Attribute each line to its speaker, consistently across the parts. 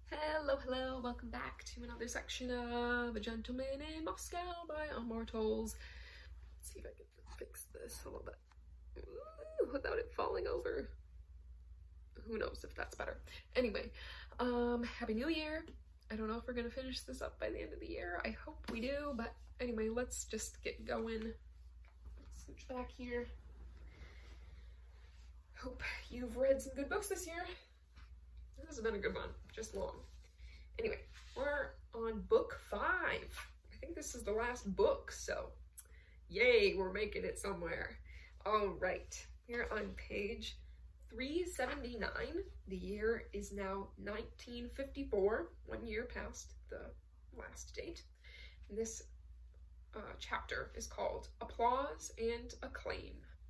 Speaker 1: Hello, hello, welcome back to another section of A Gentleman in Moscow by Immortals. Let's see if I can fix this a little bit without it falling over. Who knows if that's better. Anyway, Happy New Year. I don't know if we're gonna finish this up by the end of the year. I hope we do, but anyway, let's just get going. Switch back here. Hope you've read some good books this year. This has been a good one, just long. Anyway, we're on book 5. I think this is the last book, so yay, we're making it somewhere. All right, here on page 379, the year is now 1954, 1 year past the last date. And this chapter is called Applause and Acclaim.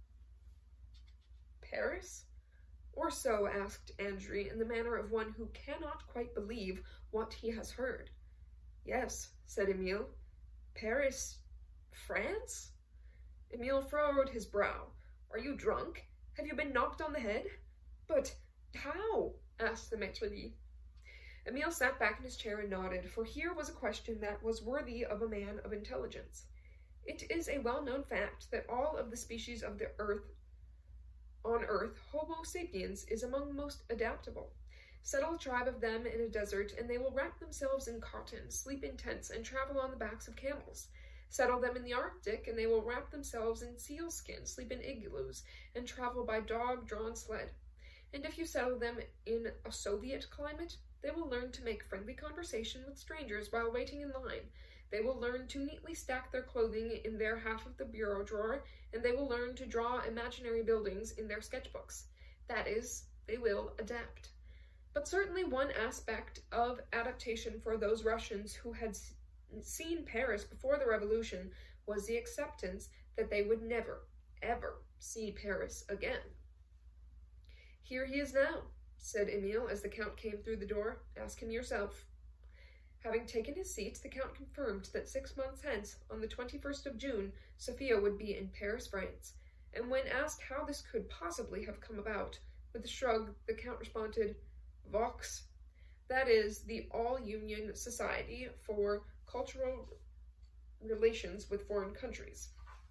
Speaker 1: Paris? Or so asked Andrew in the manner of one who cannot quite believe what he has heard. Yes, said Emile. Paris? France? Emile furrowed his brow. Are you drunk? Have you been knocked on the head? But how? Asked the maitre d'. Emile sat back in his chair and nodded, for here was a question that was worthy of a man of intelligence. It is a well-known fact that all of the species of the earth on Earth, Homo sapiens is among the most adaptable. Settle a tribe of them in a desert, and they will wrap themselves in cotton, sleep in tents, and travel on the backs of camels. Settle them in the Arctic, and they will wrap themselves in sealskin, sleep in igloos, and travel by dog-drawn sled. And if you settle them in a Soviet climate, they will learn to make friendly conversation with strangers while waiting in line. They will learn to neatly stack their clothing in their half of the bureau drawer, and they will learn to draw imaginary buildings in their sketchbooks. That is, they will adapt. But certainly one aspect of adaptation for those Russians who had seen Paris before the revolution was the acceptance that they would never, ever see Paris again. Here he is now, said Emile as the Count came through the door. Ask him yourself. Having taken his seat, the Count confirmed that 6 months hence, on the 21st of June, Sophia would be in Paris, France, and when asked how this could possibly have come about, with a shrug, the Count responded, Vox, that is, the All-Union Society for Cultural Relations with Foreign Countries.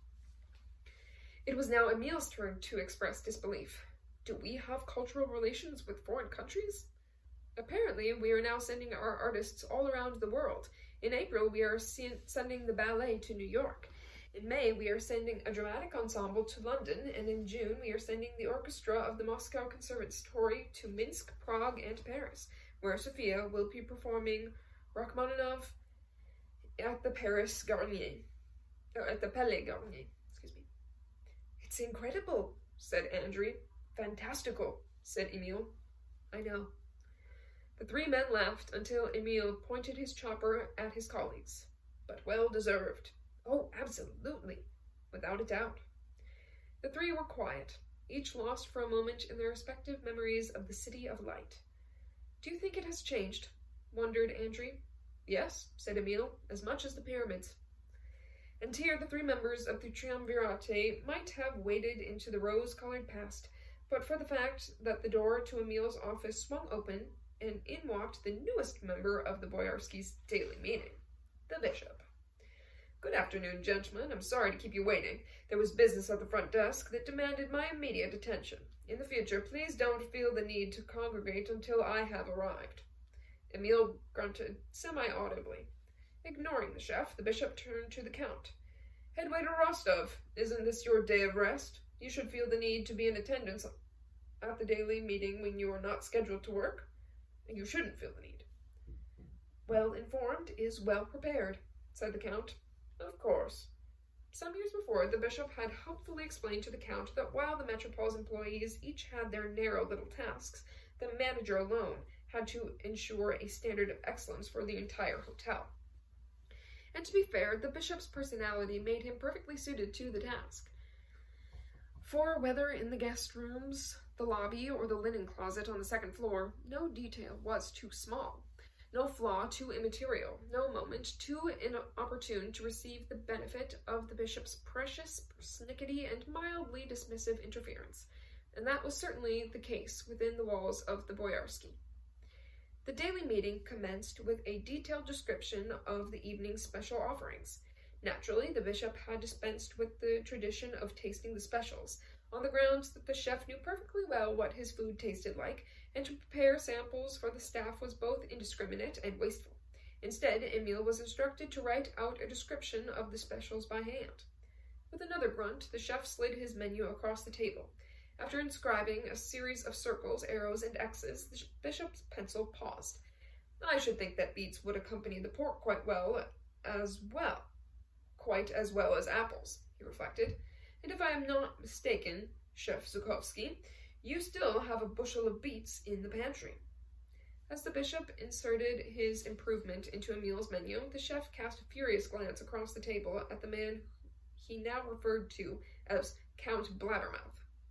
Speaker 1: It was now Emile's turn to express disbelief. Do we have cultural relations with foreign countries? Apparently, we are now sending our artists all around the world. In April, we are sending the ballet to New York. In May, we are sending a dramatic ensemble to London, and in June, we are sending the orchestra of the Moscow Conservatory to Minsk, Prague, and Paris, where Sophia will be performing Rachmaninoff at the Palais Garnier. Excuse me. It's incredible, said Andrew. Fantastical, said Emile. I know. The three men laughed until Emile pointed his chopper at his colleagues. But well deserved. Oh, absolutely. Without a doubt. The three were quiet, each lost for a moment in their respective memories of the City of Light. Do you think it has changed? Wondered Andrew. Yes, said Emile, as much as the pyramids. And here the three members of the Triumvirate might have waded into the rose-colored past, but for the fact that the door to Emile's office swung open, and in walked the newest member of the Boyarskys' daily meeting, the bishop. Good afternoon, gentlemen. I'm sorry to keep you waiting. There was business at the front desk that demanded my immediate attention. In the future, please don't feel the need to congregate until I have arrived. Emile grunted semi-audibly. Ignoring the chef, the bishop turned to the Count. Head waiter Rostov, isn't this your day of rest? You should feel the need to be in attendance at the daily meeting when you are not scheduled to work. You shouldn't feel the need. Well informed is well prepared, said the Count. Of course. Some years before, the bishop had helpfully explained to the Count that while the Metropole's employees each had their narrow little tasks, the manager alone had to ensure a standard of excellence for the entire hotel. And to be fair, the bishop's personality made him perfectly suited to the task. For whether in the guest rooms, the lobby, or the linen closet on the second floor, no detail was too small, no flaw too immaterial, no moment too inopportune to receive the benefit of the bishop's precious persnickety and mildly dismissive interference, and that was certainly the case within the walls of the Boyarsky. The daily meeting commenced with a detailed description of the evening's special offerings. Naturally, the bishop had dispensed with the tradition of tasting the specials, on the grounds that the chef knew perfectly well what his food tasted like, and to prepare samples for the staff was both indiscriminate and wasteful. Instead, Emile was instructed to write out a description of the specials by hand. With another grunt, the chef slid his menu across the table. After inscribing a series of circles, arrows, and X's, the bishop's pencil paused. "I should think that beets would accompany the pork quite as well as apples," he reflected. "And if I am not mistaken, Chef Zhukovsky, you still have a bushel of beets in the pantry." As the bishop inserted his improvement into Emile's menu, the chef cast a furious glance across the table at the man he now referred to as Count Blabbermouth.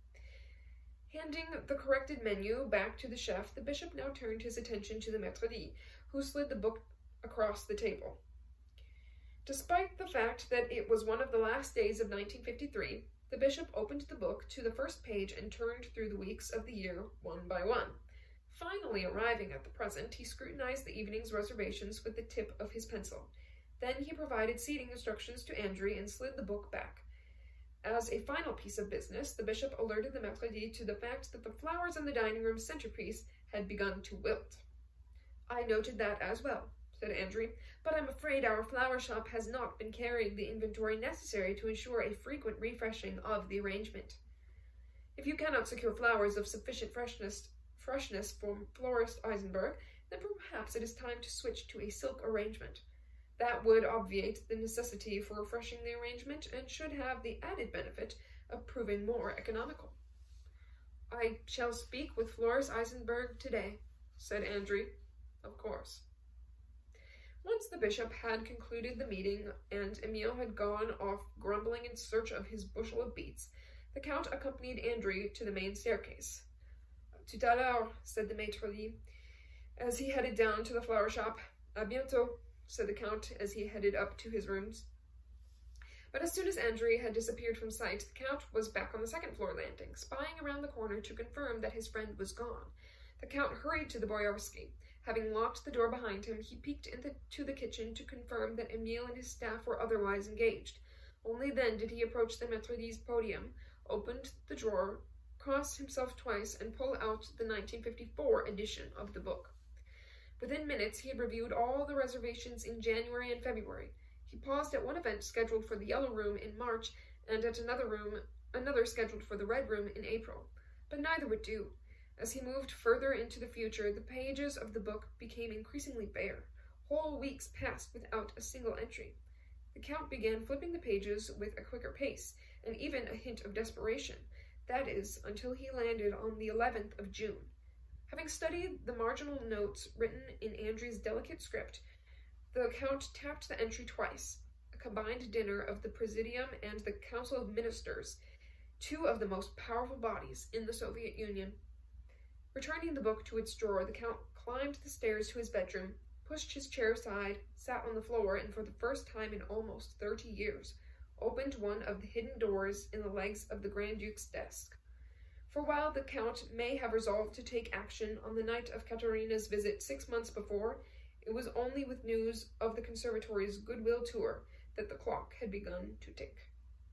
Speaker 1: Handing the corrected menu back to the chef, the bishop now turned his attention to the maître d', who slid the book across the table. Despite the fact that it was one of the last days of 1953, the bishop opened the book to the first page and turned through the weeks of the year one by one. Finally arriving at the present, he scrutinized the evening's reservations with the tip of his pencil. Then he provided seating instructions to Andry and slid the book back. As a final piece of business, the bishop alerted the maître d' to the fact that the flowers on the dining room centerpiece had begun to wilt. "I noted that as well," said Andry, "but I'm afraid our flower shop has not been carrying the inventory necessary to ensure a frequent refreshing of the arrangement. If you cannot secure flowers of sufficient freshness from florist Eisenberg, then perhaps it is time to switch to a silk arrangement. That would obviate the necessity for refreshing the arrangement and should have the added benefit of proving more economical." "I shall speak with Florist Eisenberg today," said Andry. "Of course." Once the bishop had concluded the meeting and Emile had gone off grumbling in search of his bushel of beets, the count accompanied Andry to the main staircase. "Tout à l'heure," said the maître d', as he headed down to the flower shop. "À bientôt," said the count as he headed up to his rooms. But as soon as Andry had disappeared from sight, the count was back on the second-floor landing, spying around the corner to confirm that his friend was gone. The count hurried to the Boyarsky. Having locked the door behind him, he peeked into the kitchen to confirm that Emile and his staff were otherwise engaged. Only then did he approach the maître d''s podium, opened the drawer, crossed himself twice, and pull out the 1954 edition of the book. Within minutes, he had reviewed all the reservations in January and February. He paused at one event scheduled for the Yellow Room in March, and at another scheduled for the Red Room in April. But neither would do. As he moved further into the future, the pages of the book became increasingly bare. Whole weeks passed without a single entry. The count began flipping the pages with a quicker pace, and even a hint of desperation. That is, until he landed on the 11th of June. Having studied the marginal notes written in Andry's delicate script, the count tapped the entry twice, a combined dinner of the Presidium and the Council of Ministers, two of the most powerful bodies in the Soviet Union. Returning the book to its drawer, the count climbed the stairs to his bedroom, pushed his chair aside, sat on the floor, and for the first time in almost 30 years, opened one of the hidden doors in the legs of the Grand Duke's desk. For while the count may have resolved to take action on the night of Katerina's visit 6 months before, it was only with news of the conservatory's goodwill tour that the clock had begun to tick.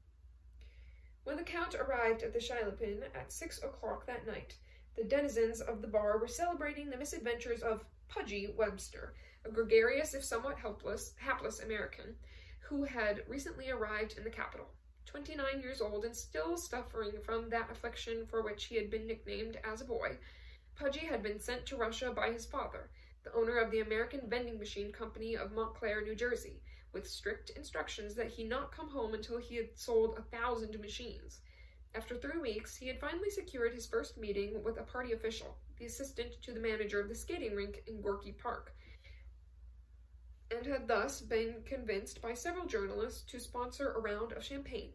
Speaker 1: When the count arrived at the Chalepin at 6 o'clock that night, the denizens of the bar were celebrating the misadventures of Pudgy Webster, a gregarious if somewhat hapless American, who had recently arrived in the capital. 29 years old and still suffering from that affliction for which he had been nicknamed as a boy, Pudgy had been sent to Russia by his father, the owner of the American Vending Machine Company of Montclair, New Jersey, with strict instructions that he not come home until he had sold 1,000 machines. After 3 weeks, he had finally secured his first meeting with a party official, the assistant to the manager of the skating rink in Gorky Park, and had thus been convinced by several journalists to sponsor a round of champagne.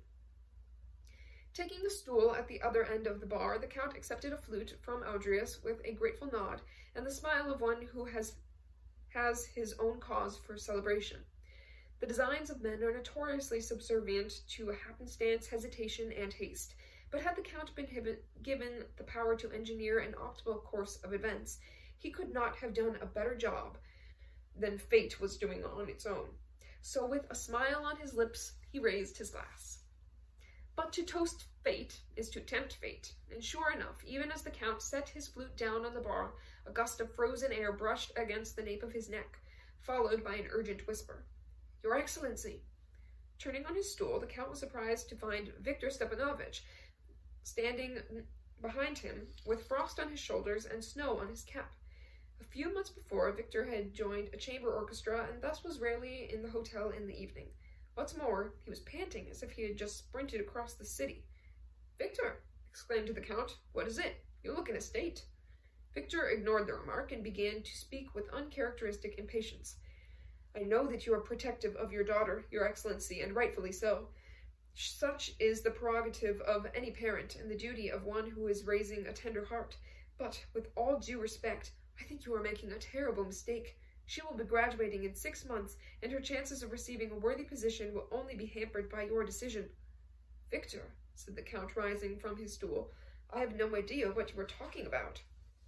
Speaker 1: Taking a stool at the other end of the bar, the count accepted a flute from Audrius with a grateful nod and the smile of one who has his own cause for celebration. The designs of men are notoriously subservient to happenstance, hesitation, and haste, but had the count been given the power to engineer an optimal course of events, He could not have done a better job than fate was doing on its own. So with a smile on his lips, he raised his glass. But to toast fate is to tempt fate, and sure enough, even as the Count set his flute down on the bar, a gust of frozen air brushed against the nape of his neck, followed by an urgent whisper. Your Excellency! Turning on his stool, the Count was surprised to find Victor Stepanovich standing behind him, with frost on his shoulders and snow on his cap. A few months before, Victor had joined a chamber orchestra and thus was rarely in the hotel in the evening. What's more, he was panting as if he had just sprinted across the city. Victor! Exclaimed the Count. What is it? You look in a state. Victor ignored the remark and began to speak with uncharacteristic impatience. I know that you are protective of your daughter, Your Excellency, and rightfully so. Such is the prerogative of any parent and the duty of one who is raising a tender heart. But, with all due respect, I think you are making a terrible mistake. She will be graduating in 6 months, and her chances of receiving a worthy position will only be hampered by your decision. Victor, said the Count, rising from his stool, I have no idea what you are talking about.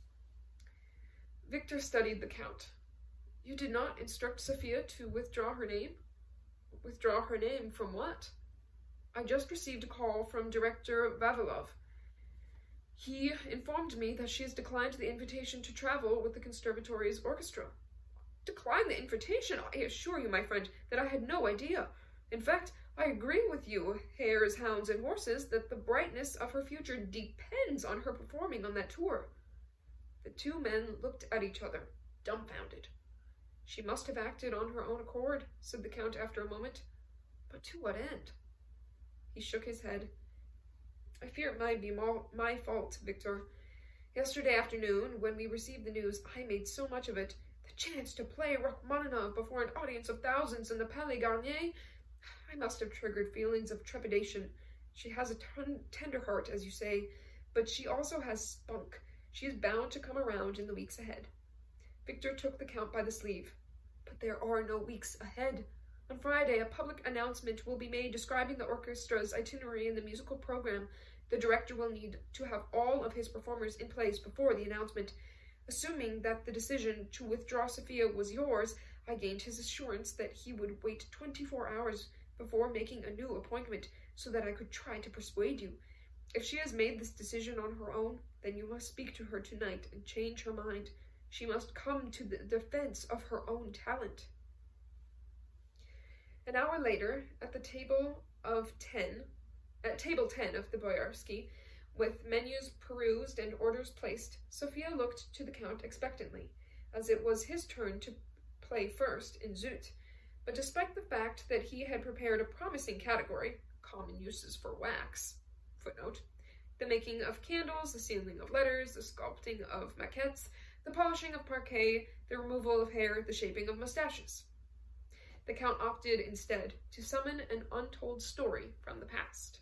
Speaker 1: Victor studied the Count. You did not instruct Sophia to withdraw her name? Withdraw her name from what? I just received a call from Director Vavilov. He informed me that she has declined the invitation to travel with the conservatory's orchestra. Declined the invitation? I assure you, my friend, that I had no idea. In fact, I agree with you, hares, hounds, and horses, that the brightness of her future depends on her performing on that tour. The two men looked at each other, dumbfounded. She must have acted on her own accord, said the Count after a moment. But to what end? He shook his head. I fear it might be my fault, Victor. Yesterday afternoon, when we received the news, I made so much of it. The chance to play Rachmaninoff before an audience of thousands in the Palais Garnier. I must have triggered feelings of trepidation. She has a tender heart, as you say, but she also has spunk. She is bound to come around in the weeks ahead. Victor took the Count by the sleeve. But there are no weeks ahead. On Friday, a public announcement will be made describing the orchestra's itinerary and the musical program. The director will need to have all of his performers in place before the announcement. Assuming that the decision to withdraw Sophia was yours, I gained his assurance that he would wait 24 hours before making a new appointment so that I could try to persuade you. If she has made this decision on her own, then you must speak to her tonight and change her mind. She must come to the defense of her own talent. An hour later, at table 10 of the Boyarsky, with menus perused and orders placed, Sophia looked to the Count expectantly, as it was his turn to play first in Zoot. But despite the fact that he had prepared a promising category, common uses for wax, footnote, the making of candles, the sealing of letters, the sculpting of maquettes, the polishing of parquet, the removal of hair, the shaping of mustaches. The Count opted instead to summon an untold story from the past.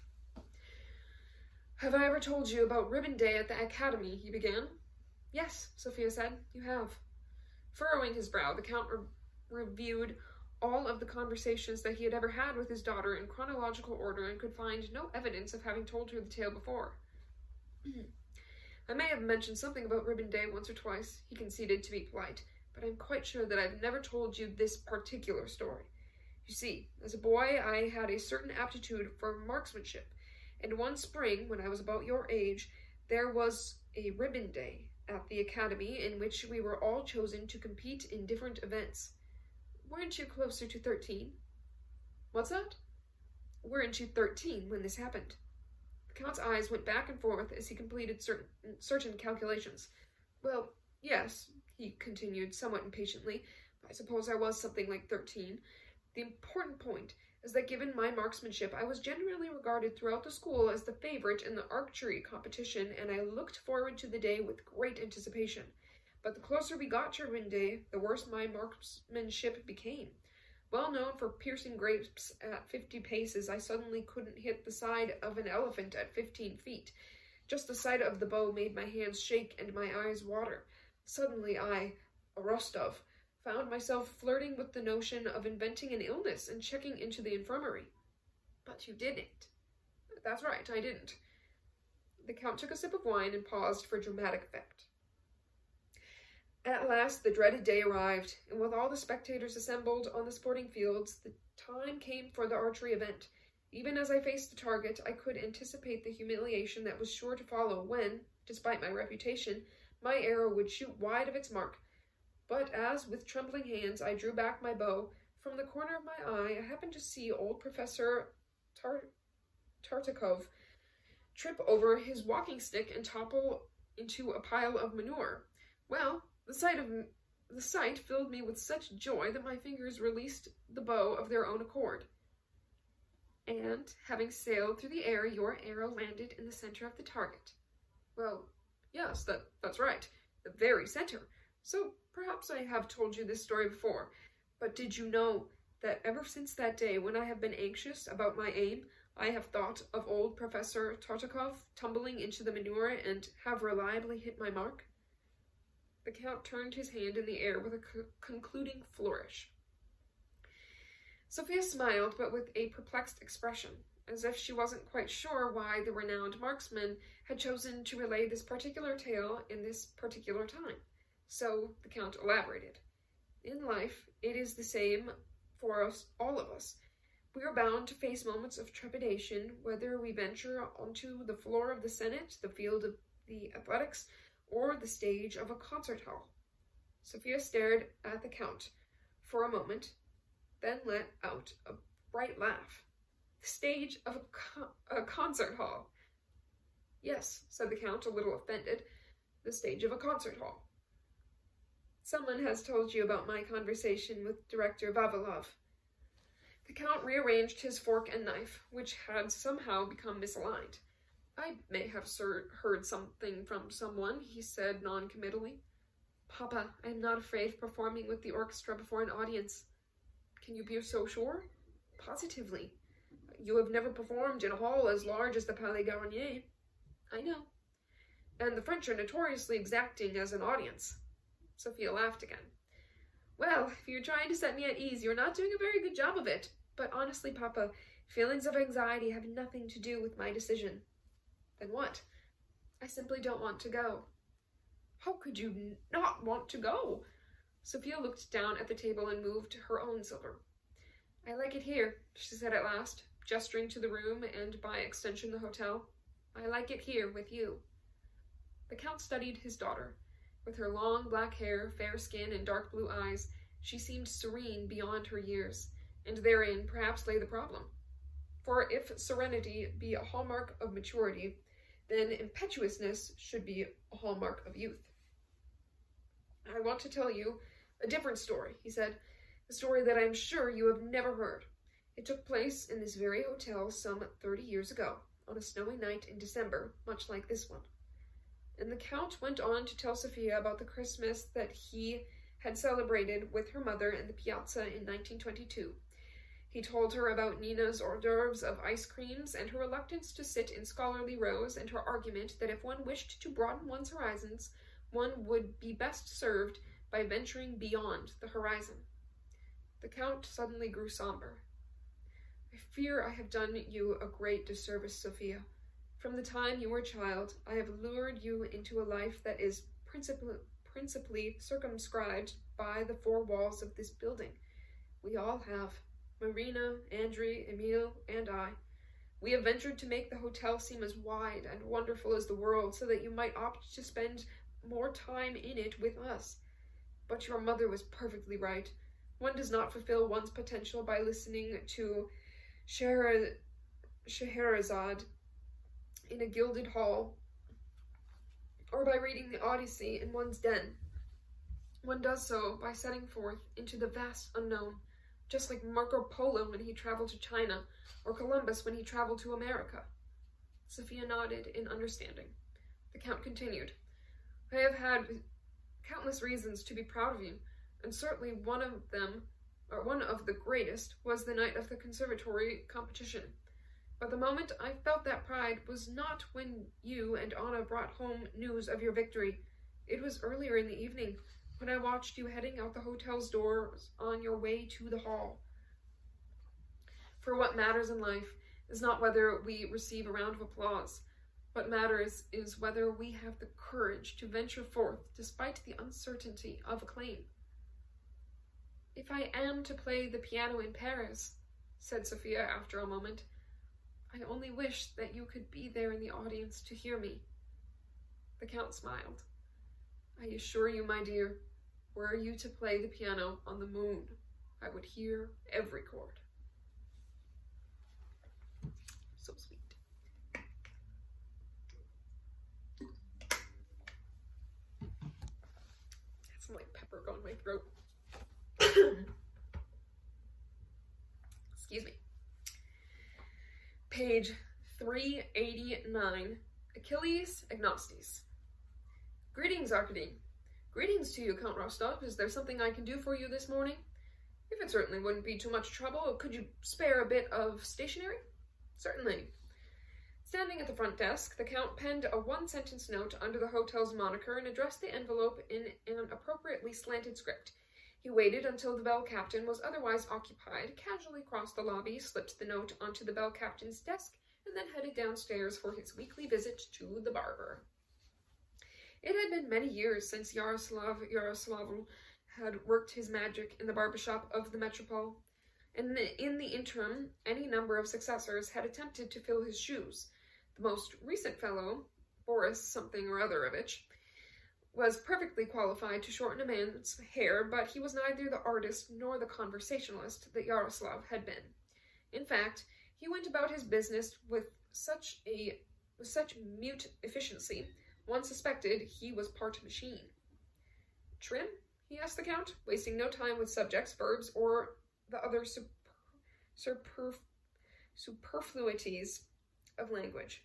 Speaker 1: Have I ever told you about Ribbon Day at the Academy? He began. Yes, Sophia said, you have. Furrowing his brow, the Count reviewed all of the conversations that he had ever had with his daughter in chronological order and could find no evidence of having told her the tale before. I may have mentioned something about Ribbon Day once or twice, he conceded to be polite, but I'm quite sure that I've never told you this particular story. You see, as a boy, I had a certain aptitude for marksmanship, and one spring, when I was about your age, there was a Ribbon Day at the Academy in which we were all chosen to compete in different events. Weren't you closer to 13? What's that? Weren't you 13 when this happened? The Count's eyes went back and forth as he completed certain calculations. Well, yes, he continued somewhat impatiently. I suppose I was something like 13. The important point is that given my marksmanship, I was generally regarded throughout the school as the favorite in the archery competition, and I looked forward to the day with great anticipation. But the closer we got to Ribbon Day, the worse my marksmanship became. Well known for piercing grapes at 50 paces, I suddenly couldn't hit the side of an elephant at 15 feet. Just the sight of the bow made my hands shake and my eyes water. Suddenly I, a Rostov, found myself flirting with the notion of inventing an illness and checking into the infirmary. But you didn't. That's right, I didn't. The Count took a sip of wine and paused for dramatic effect. At last the dreaded day arrived, and with all the spectators assembled on the sporting fields, the time came for the archery event. Even as I faced the target, I could anticipate the humiliation that was sure to follow when, despite my reputation, my arrow would shoot wide of its mark. But as, with trembling hands, I drew back my bow, from the corner of my eye I happened to see old Professor Tartakov trip over his walking stick and topple into a pile of manure. Well, the sight filled me with such joy that my fingers released the bow of their own accord. And, having sailed through the air, your arrow landed in the center of the target. Well, yes, that's right, the very center. So perhaps I have told you this story before, but did you know that ever since that day when I have been anxious about my aim, I have thought of old Professor Tartakov tumbling into the manure and have reliably hit my mark? The Count turned his hand in the air with a concluding flourish. Sophia smiled, but with a perplexed expression, as if she wasn't quite sure why the renowned marksman had chosen to relay this particular tale in this particular time. So the Count elaborated. In life, it is the same for us, all of us. We are bound to face moments of trepidation, whether we venture onto the floor of the Senate, the field of the athletics, or the stage of a concert hall. Sophia stared at the Count for a moment, then let out a bright laugh. The stage of a concert hall. Yes, said the Count, a little offended, the stage of a concert hall. Someone has told you about my conversation with Director Vavilov. The Count rearranged his fork and knife, which had somehow become misaligned. I may have heard something from someone, he said non-committally. Papa, I am not afraid of performing with the orchestra before an audience. Can you be so sure? Positively. You have never performed in a hall as large as the Palais Garnier. I know. And the French are notoriously exacting as an audience. Sophia laughed again. Well, if you're trying to set me at ease, you're not doing a very good job of it. But honestly, Papa, feelings of anxiety have nothing to do with my decision. Then what? I simply don't want to go. How could you not want to go? Sophia looked down at the table and moved her own silver. I like it here, she said at last, gesturing to the room and, by extension, the hotel. I like it here with you. The Count studied his daughter. With her long black hair, fair skin, and dark blue eyes, she seemed serene beyond her years, and therein perhaps lay the problem. For if serenity be a hallmark of maturity, then impetuousness should be a hallmark of youth. I want to tell you a different story, he said, a story that I am sure you have never heard. It took place in this very hotel some 30 years ago, on a snowy night in December, much like this one. And the Count went on to tell Sophia about the Christmas that he had celebrated with her mother in the piazza in 1922. He told her about Nina's hors d'oeuvres of ice creams and her reluctance to sit in scholarly rows and her argument that if one wished to broaden one's horizons, one would be best served by venturing beyond the horizon. The Count suddenly grew somber. I fear I have done you a great disservice, Sophia. From the time you were a child, I have lured you into a life that is principally circumscribed by the four walls of this building. We all have. Marina, Andrew, Emile, and I. We have ventured to make the hotel seem as wide and wonderful as the world so that you might opt to spend more time in it with us. But your mother was perfectly right. One does not fulfill one's potential by listening to Scheherazade in a gilded hall, or by reading the Odyssey in one's den. One does so by setting forth into the vast unknown, just like Marco Polo when he traveled to China, or Columbus when he traveled to America. Sophia nodded in understanding. The Count continued, I have had countless reasons to be proud of you, and certainly one of the greatest, was the night of the conservatory competition. But the moment I felt that pride was not when you and Anna brought home news of your victory. It was earlier in the evening, when I watched you heading out the hotel's doors on your way to the hall. For what matters in life is not whether we receive a round of applause. What matters is whether we have the courage to venture forth despite the uncertainty of a claim. If I am to play the piano in Paris, said Sophia after a moment, I only wish that you could be there in the audience to hear me. The Count smiled. I assure you, my dear, were you to play the piano on the moon, I would hear every chord. So sweet. That's some like pepper going in my throat. Excuse me. Page 389, Achilles Agnostes. Greetings, Arkady. Greetings to you, Count Rostov. Is there something I can do for you this morning? If it certainly wouldn't be too much trouble, could you spare a bit of stationery? Certainly. Standing at the front desk, the Count penned a one-sentence note under the hotel's moniker and addressed the envelope in an appropriately slanted script. He waited until the bell captain was otherwise occupied, casually crossed the lobby, slipped the note onto the bell captain's desk, and then headed downstairs for his weekly visit to the barber. It had been many years since Yaroslav Yaroslavl had worked his magic in the barber shop of the Metropole, and in the interim, any number of successors had attempted to fill his shoes. The most recent fellow, Boris something or otherovich, was perfectly qualified to shorten a man's hair, but he was neither the artist nor the conversationalist that Yaroslav had been. In fact, he went about his business with such mute efficiency, one suspected he was part machine. Trim? He asked the Count, wasting no time with subjects, verbs, or the other superfluities of language.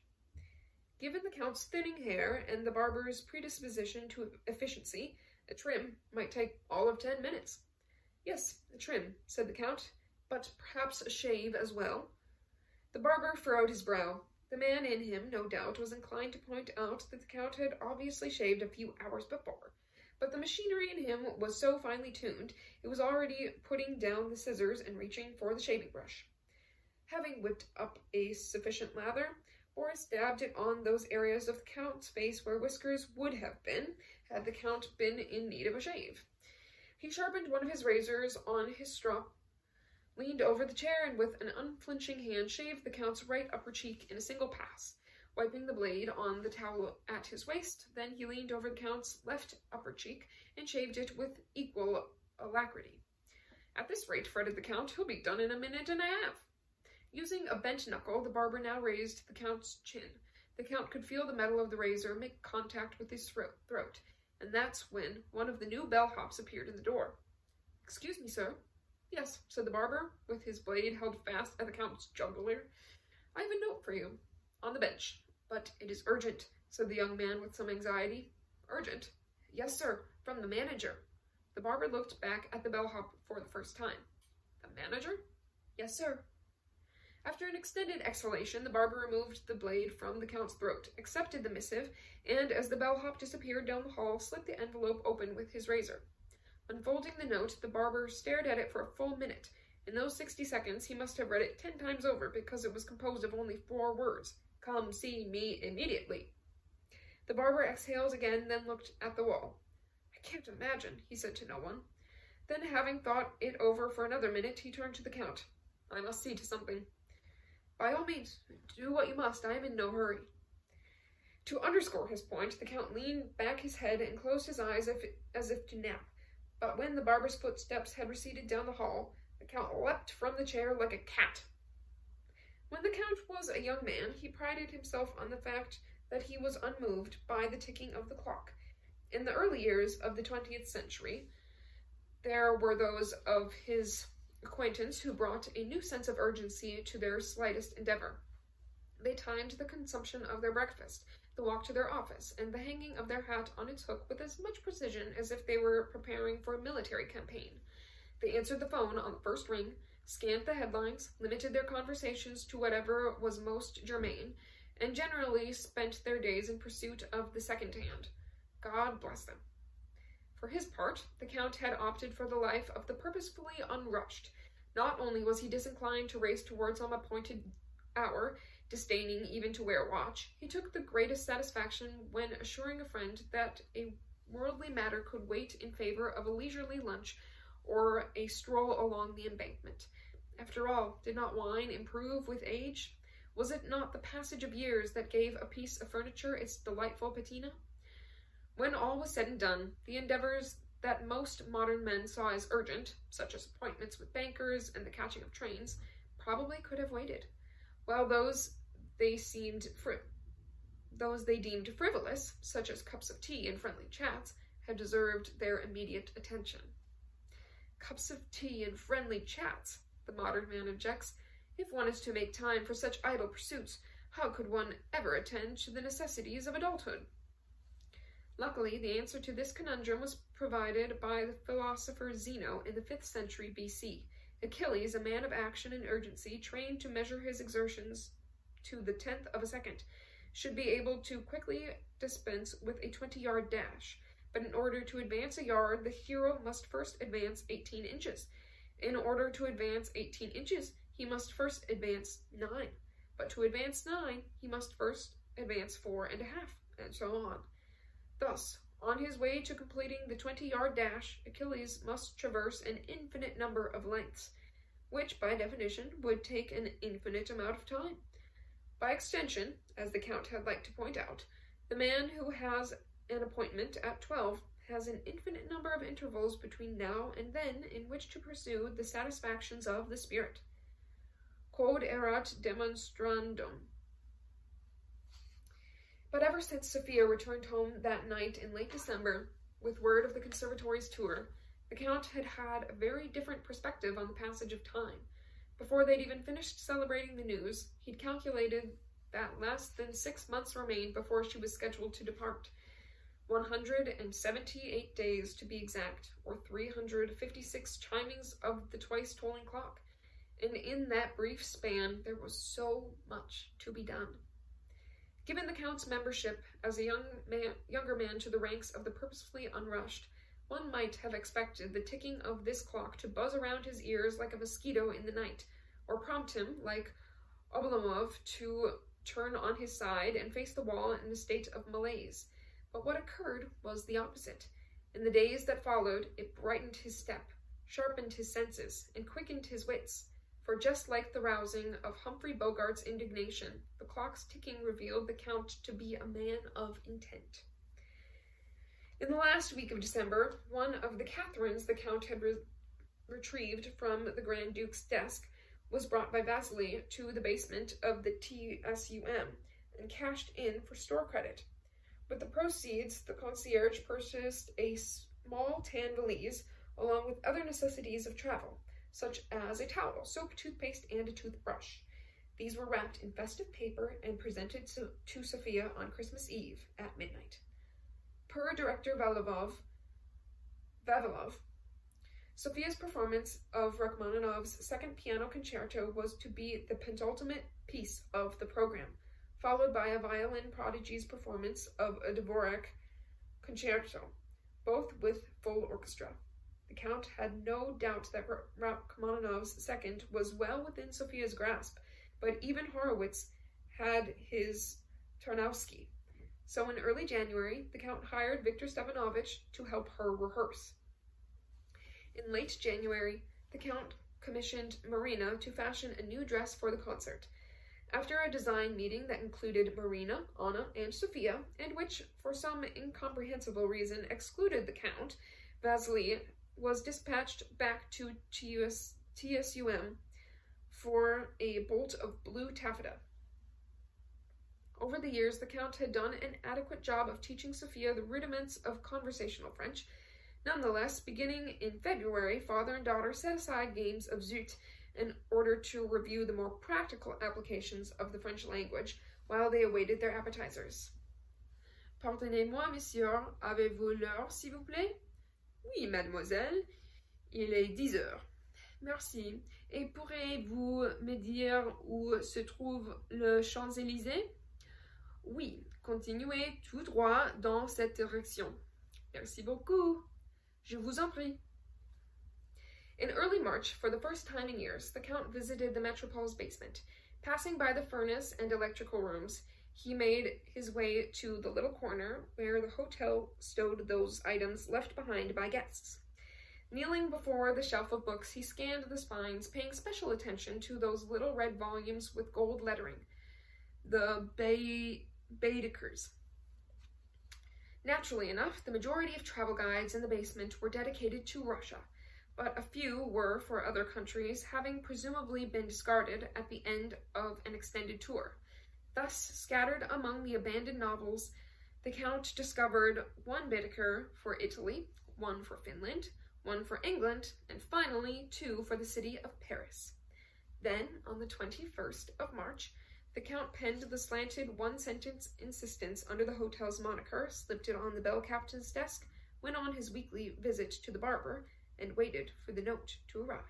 Speaker 1: Given the Count's thinning hair and the barber's predisposition to efficiency, a trim might take all of 10 minutes. Yes, a trim, said the Count, but perhaps a shave as well. The barber furrowed his brow. The man in him, no doubt, was inclined to point out that the Count had obviously shaved a few hours before, but the machinery in him was so finely tuned, it was already putting down the scissors and reaching for the shaving brush. Having whipped up a sufficient lather, Boris dabbed it on those areas of the Count's face where whiskers would have been, had the Count been in need of a shave. He sharpened one of his razors on his strop, leaned over the chair, and with an unflinching hand shaved the Count's right upper cheek in a single pass, wiping the blade on the towel at his waist. Then he leaned over the Count's left upper cheek and shaved it with equal alacrity. At this rate, fretted the Count, he'll be done in a minute and a half. Using a bent knuckle, the barber now raised the Count's chin. The Count could feel the metal of the razor make contact with his throat, and that's when one of the new bellhops appeared in the door. Excuse me, sir. Yes, said the barber, with his blade held fast at the Count's jugular. I have a note for you, on the bench. But it is urgent, said the young man with some anxiety. Urgent? Yes, sir, from the manager. The barber looked back at the bellhop for the first time. The manager? Yes, sir. After an extended exhalation, the barber removed the blade from the Count's throat, accepted the missive, and as the bellhop disappeared down the hall, slit the envelope open with his razor. Unfolding the note, the barber stared at it for a full minute. In those 60 seconds, he must have read it 10 times over, because it was composed of only 4 words. Come see me immediately. The barber exhaled again, then looked at the wall. I can't imagine, he said to no one. Then, having thought it over for another minute, he turned to the Count. I must see to something. By all means, do what you must. I am in no hurry. To underscore his point, the Count leaned back his head and closed his eyes as if to nap. But when the barber's footsteps had receded down the hall, the Count leapt from the chair like a cat. When the Count was a young man, he prided himself on the fact that he was unmoved by the ticking of the clock. In the early years of the 20th century, there were those of his acquaintance who brought a new sense of urgency to their slightest endeavor. They timed the consumption of their breakfast, the walk to their office, and the hanging of their hat on its hook with as much precision as if they were preparing for a military campaign. They answered the phone on the first ring, scanned the headlines, limited their conversations to whatever was most germane, and generally spent their days in pursuit of the second-hand. God bless them. For his part, the Count had opted for the life of the purposefully unrushed. Not only was he disinclined to race towards some appointed hour, Disdaining even to wear a watch, he took the greatest satisfaction when assuring a friend that a worldly matter could wait in favor of a leisurely lunch or a stroll along the embankment. After all, did not wine improve with age? Was it not the passage of years that gave a piece of furniture its delightful patina? When all was said and done, the endeavors that most modern men saw as urgent, such as appointments with bankers and the catching of trains, probably could have waited, while those they deemed frivolous, such as cups of tea and friendly chats, had deserved their immediate attention. Cups of tea and friendly chats, the modern man objects. If one is to make time for such idle pursuits, how could one ever attend to the necessities of adulthood? Luckily, the answer to this conundrum was provided by the philosopher Zeno in the 5th century BC. Achilles, a man of action and urgency, trained to measure his exertions to the 10th of a second, should be able to quickly dispense with a 20-yard dash. But in order to advance a yard, the hero must first advance 18 inches. In order to advance 18 inches, he must first advance 9. But to advance 9, he must first advance 4.5, and so on. Thus, on his way to completing the 20-yard dash, Achilles must traverse an infinite number of lengths, which, by definition, would take an infinite amount of time. By extension, as the Count had liked to point out, the man who has an appointment at 12 has an infinite number of intervals between now and then in which to pursue the satisfactions of the spirit. Quod erat demonstrandum. But ever since Sophia returned home that night in late December, with word of the conservatory's tour, the Count had had a very different perspective on the passage of time. Before they'd even finished celebrating the news, he'd calculated that less than 6 months remained before she was scheduled to depart. 178 days to be exact, or 356 chimings of the twice-tolling clock. And in that brief span, there was so much to be done. Given the Count's membership as a younger man to the ranks of the purposefully unrushed, one might have expected the ticking of this clock to buzz around his ears like a mosquito in the night, or prompt him, like Oblomov, to turn on his side and face the wall in a state of malaise. But what occurred was the opposite. In the days that followed, it brightened his step, sharpened his senses, and quickened his wits. For just like the rousing of Humphrey Bogart's indignation, the clock's ticking revealed the Count to be a man of intent. In the last week of December, one of the Catherines the Count had retrieved from the Grand Duke's desk was brought by Vasily to the basement of the TSUM and cashed in for store credit. With the proceeds, the concierge purchased a small tan valise along with other necessities of travel, such as a towel, soap, toothpaste, and a toothbrush. These were wrapped in festive paper and presented to Sophia on Christmas Eve at midnight. Per Director Vavilov, Sophia's performance of Rachmaninoff's second piano concerto was to be the penultimate piece of the program, followed by a violin prodigy's performance of a Dvorak concerto, both with full orchestra. The Count had no doubt that Rachmaninoff's second was well within Sophia's grasp, but even Horowitz had his Tarnowski. So in early January, the Count hired Victor Stepanovich to help her rehearse. In late January, the Count commissioned Marina to fashion a new dress for the concert. After a design meeting that included Marina, Anna, and Sophia, and which, for some incomprehensible reason, excluded the Count, Vasily was dispatched back to TSUM for a bolt of blue taffeta. Over the years, the Count had done an adequate job of teaching Sophia the rudiments of conversational French. Nonetheless, beginning in February, father and daughter set aside games of Zut in order to review the more practical applications of the French language while they awaited their appetizers. Pardonnez-moi, monsieur, avez-vous l'heure, s'il vous plaît? Oui, mademoiselle, il est 10 heures. Merci. Et pourriez-vous me dire où se trouve le Champs-Élysées? Oui, continuez tout droit dans cette direction. Merci beaucoup. Je vous en prie. In early March, for the first time in years, the Count visited the Metropol's basement. Passing by the furnace and electrical rooms, he made his way to the little corner where the hotel stowed those items left behind by guests. Kneeling before the shelf of books, he scanned the spines, paying special attention to those little red volumes with gold lettering, the Baedekers. Naturally enough, the majority of travel guides in the basement were dedicated to Russia, but a few were for other countries, having presumably been discarded at the end of an extended tour. Thus, scattered among the abandoned novels, the Count discovered one Baedeker for Italy, one for Finland, one for England, and finally 2 for the city of Paris. Then, on the 21st of March, the Count penned the slanted one-sentence insistence under the hotel's moniker, slipped it on the bell captain's desk, went on his weekly visit to the barber, and waited for the note to arrive.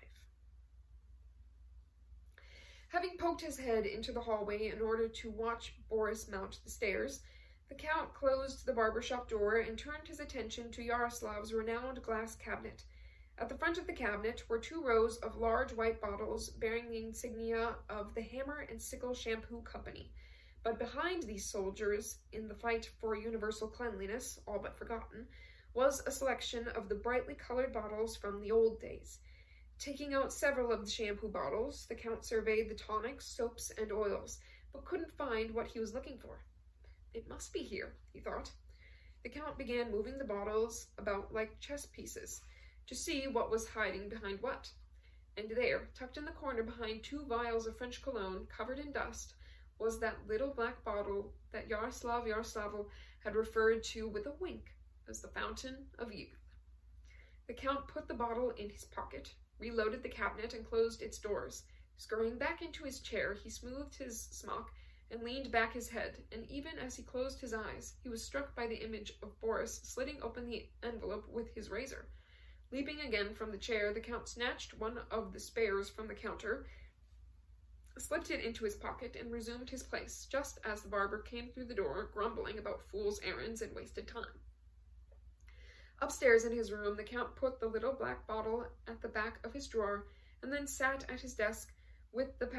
Speaker 1: Having poked his head into the hallway in order to watch Boris mount the stairs, the Count closed the barber shop door and turned his attention to Yaroslav's renowned glass cabinet. At the front of the cabinet were 2 rows of large white bottles bearing the insignia of the Hammer and Sickle Shampoo Company. But behind these soldiers, in the fight for universal cleanliness, all but forgotten, was a selection of the brightly colored bottles from the old days. Taking out several of the shampoo bottles, the Count surveyed the tonics, soaps, and oils, but couldn't find what he was looking for. It must be here, he thought. The Count began moving the bottles about like chess pieces, to see what was hiding behind what. And there, tucked in the corner behind 2 vials of French cologne covered in dust, was that little black bottle that Yaroslav Yaroslavl had referred to with a wink as the fountain of youth. The Count put the bottle in his pocket, reloaded the cabinet, and closed its doors. Scurrying back into his chair, he smoothed his smock and leaned back his head, and even as he closed his eyes, he was struck by the image of Boris slitting open the envelope with his razor. Leaping again from the chair, the Count snatched one of the spares from the counter, slipped it into his pocket, and resumed his place, just as the barber came through the door, grumbling about fool's errands and wasted time. Upstairs in his room, the Count put the little black bottle at the back of his drawer, and then sat at his desk with the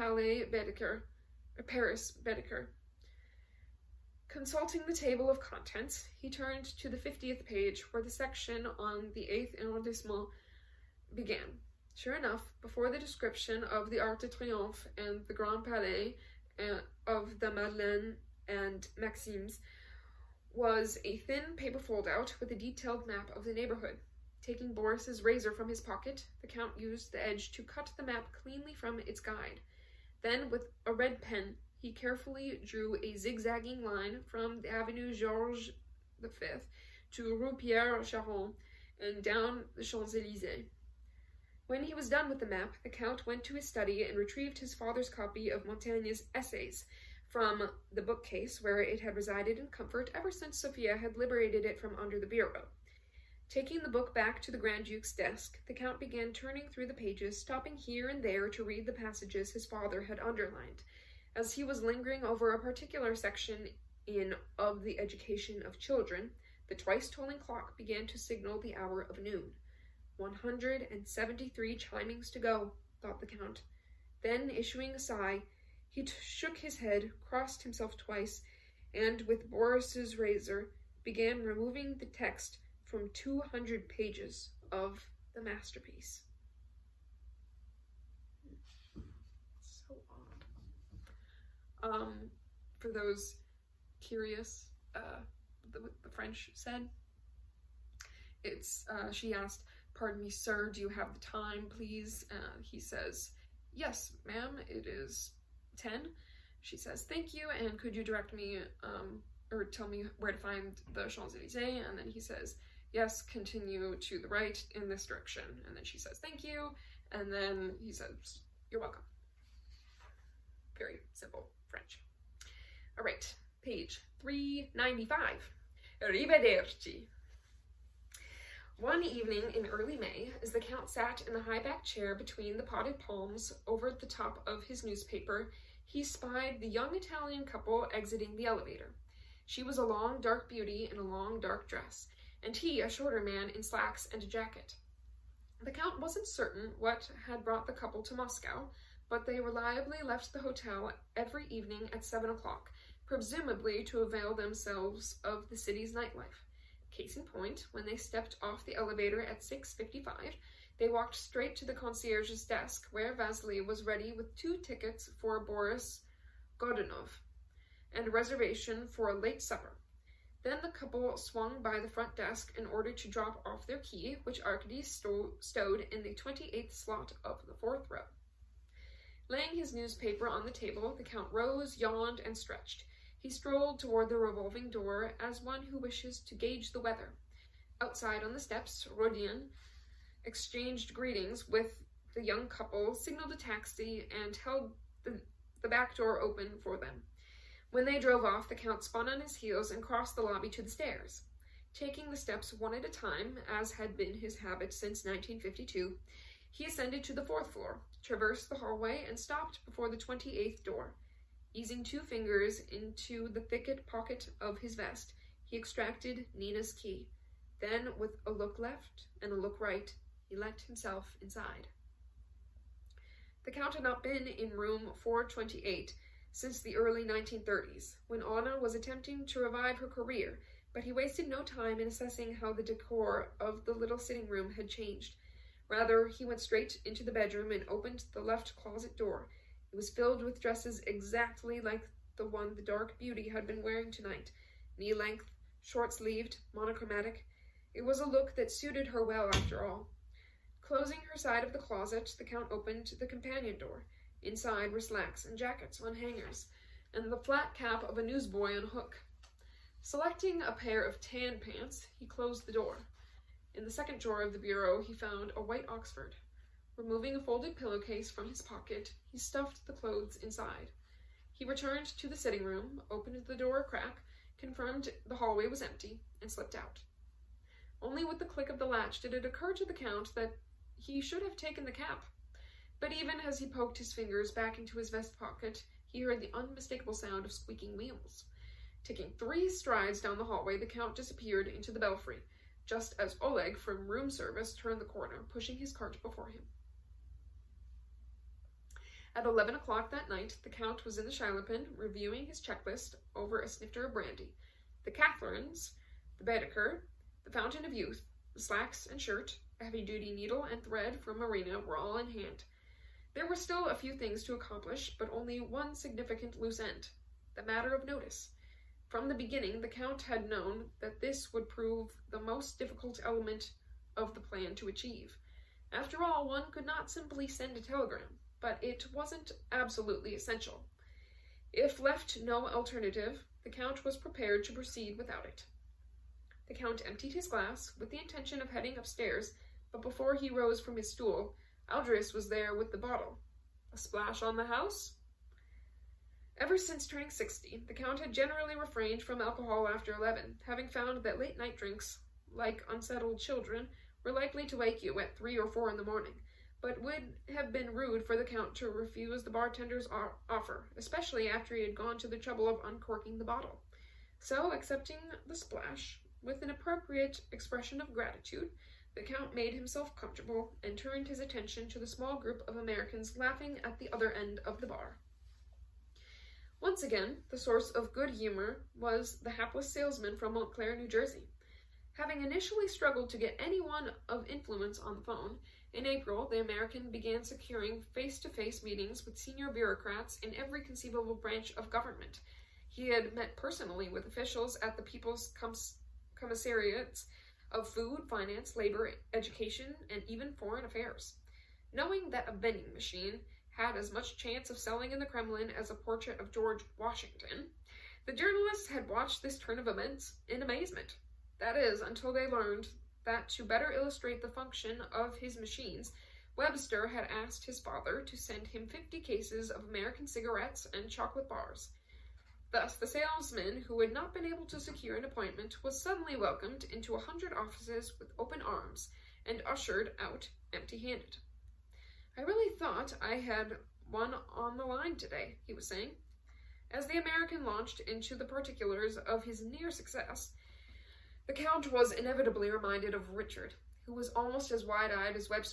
Speaker 1: Paris Baedeker. Consulting the table of contents, he turned to the 50th page, where the section on the 8th arrondissement began. Sure enough, before the description of the Arc de Triomphe and the Grand Palais of the Madeleine and Maxime's was a thin paper fold-out with a detailed map of the neighborhood. Taking Boris's razor from his pocket, the Count used the edge to cut the map cleanly from its guide. Then, with a red pen, he carefully drew a zigzagging line from the Avenue Georges V to Rue Pierre Charon and down the Champs-Élysées. When he was done with the map, the Count went to his study and retrieved his father's copy of Montaigne's Essays from the bookcase where it had resided in comfort ever since Sophia had liberated it from under the bureau. Taking the book back to the Grand Duke's desk, the Count began turning through the pages, stopping here and there to read the passages his father had underlined. As he was lingering over a particular section of the education of children, the twice-tolling clock began to signal the hour of noon. 173 chimings to go, thought the Count. Then, issuing a sigh, he shook his head, crossed himself twice, and, with Boris's razor, began removing the text from 200 pages of the masterpiece. So odd. For those curious, the French said, she asked, "Pardon me, sir, do you have the time, please?" He says, "Yes, ma'am, it is 10. She says, "Thank you, and could you direct me, or tell me where to find the Champs-Élysées?" And then he says, "Yes, continue to the right in this direction." And then she says, "Thank you." And then he says, "You're welcome." Very simple French. All right, page 395. Arrivederci. One evening in early May, as the Count sat in the high-backed chair between the potted palms over the top of his newspaper, he spied the young Italian couple exiting the elevator. She was a long, dark beauty in a long, dark dress, and he a shorter man in slacks and a jacket. The Count wasn't certain what had brought the couple to Moscow, but they reliably left the hotel every evening at 7 o'clock, presumably to avail themselves of the city's nightlife. Case in point, when they stepped off the elevator at 6:55, they walked straight to the concierge's desk, where Vasily was ready with 2 tickets for Boris Godunov and a reservation for a late supper. Then the couple swung by the front desk in order to drop off their key, which Arkady stowed in the 28th slot of the 4th row. Laying his newspaper on the table, the Count rose, yawned, and stretched. He strolled toward the revolving door as one who wishes to gauge the weather. Outside on the steps, Rodion exchanged greetings with the young couple, signaled a taxi, and held the back door open for them. When they drove off, the Count spun on his heels and crossed the lobby to the stairs. Taking the steps one at a time, as had been his habit since 1952, he ascended to the 4th floor, traversed the hallway, and stopped before the 28th door. Easing 2 fingers into the thicket pocket of his vest, he extracted Nina's key. Then, with a look left and a look right, he let himself inside. The Count had not been in room 428 since the early 1930s, when Anna was attempting to revive her career, but he wasted no time in assessing how the decor of the little sitting room had changed. Rather, he went straight into the bedroom and opened the left closet door. It was filled with dresses exactly like the one the dark beauty had been wearing tonight, knee-length, short-sleeved, monochromatic. It was a look that suited her well, after all. Closing her side of the closet, the Count opened the companion door. Inside were slacks and jackets on hangers, and the flat cap of a newsboy on a hook. Selecting a pair of tan pants, he closed the door. In the second drawer of the bureau, he found a white Oxford. Removing a folded pillowcase from his pocket, he stuffed the clothes inside. He returned to the sitting room, opened the door a crack, confirmed the hallway was empty, and slipped out. Only with the click of the latch did it occur to the Count that he should have taken the cap. But even as he poked his fingers back into his vest pocket, he heard the unmistakable sound of squeaking wheels. Taking 3 strides down the hallway, the Count disappeared into the belfry, just as Oleg from room service turned the corner, pushing his cart before him. At 11 o'clock that night, the Count was in the Shylapin, reviewing his checklist over a snifter of brandy. The Catherines, the Baedeker, the Fountain of Youth, the slacks and shirt, a heavy-duty needle and thread from Marina were all in hand. There were still a few things to accomplish, but only one significant loose end, the matter of notice. From the beginning, the Count had known that this would prove the most difficult element of the plan to achieve. After all, one could not simply send a telegram, but it wasn't absolutely essential. If left no alternative, the Count was prepared to proceed without it. The Count emptied his glass with the intention of heading upstairs, but before he rose from his stool, Aldris was there with the bottle. A splash on the house? Ever since turning 60, the Count had generally refrained from alcohol after 11, having found that late-night drinks, like unsettled children, were likely to wake you at 3 or 4 in the morning, but would have been rude for the Count to refuse the bartender's offer, especially after he had gone to the trouble of uncorking the bottle. So, accepting the splash, with an appropriate expression of gratitude, the Count made himself comfortable and turned his attention to the small group of Americans laughing at the other end of the bar. Once again, the source of good humor was the hapless salesman from Montclair, New Jersey. Having initially struggled to get anyone of influence on the phone, in April, the American began securing face-to-face meetings with senior bureaucrats in every conceivable branch of government. He had met personally with officials at the People's Commissariats of Food, Finance, Labor, Education, and even Foreign Affairs. Knowing that a vending machine had as much chance of selling in the Kremlin as a portrait of George Washington, the journalists had watched this turn of events in amazement. That is, until they learned that to better illustrate the function of his machines, Webster had asked his father to send him 50 cases of American cigarettes and chocolate bars. Thus, the salesman who had not been able to secure an appointment was suddenly welcomed into 100 offices with open arms and ushered out empty-handed. "I really thought I had one on the line today," he was saying. As the American launched into the particulars of his near success, the Count was inevitably reminded of Richard, who was almost as wide-eyed as Webster,